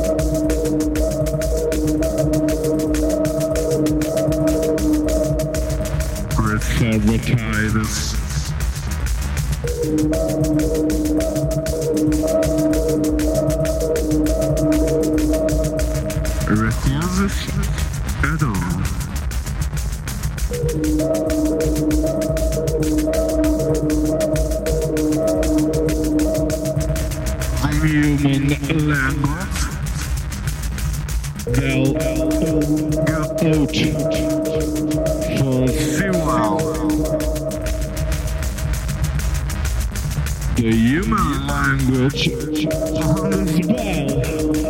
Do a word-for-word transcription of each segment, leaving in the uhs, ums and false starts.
Reservatitis. Refuses at all. The human language. They'll get out for zero. The human language as well.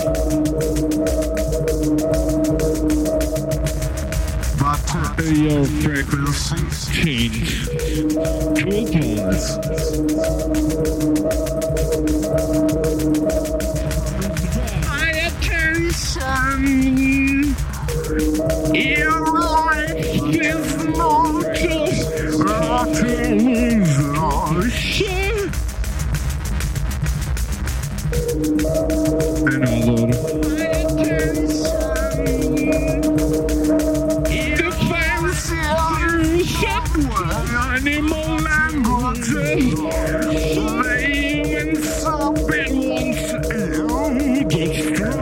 But your frequency change two times. Pay attention. Your life is not just rotten shit. Another.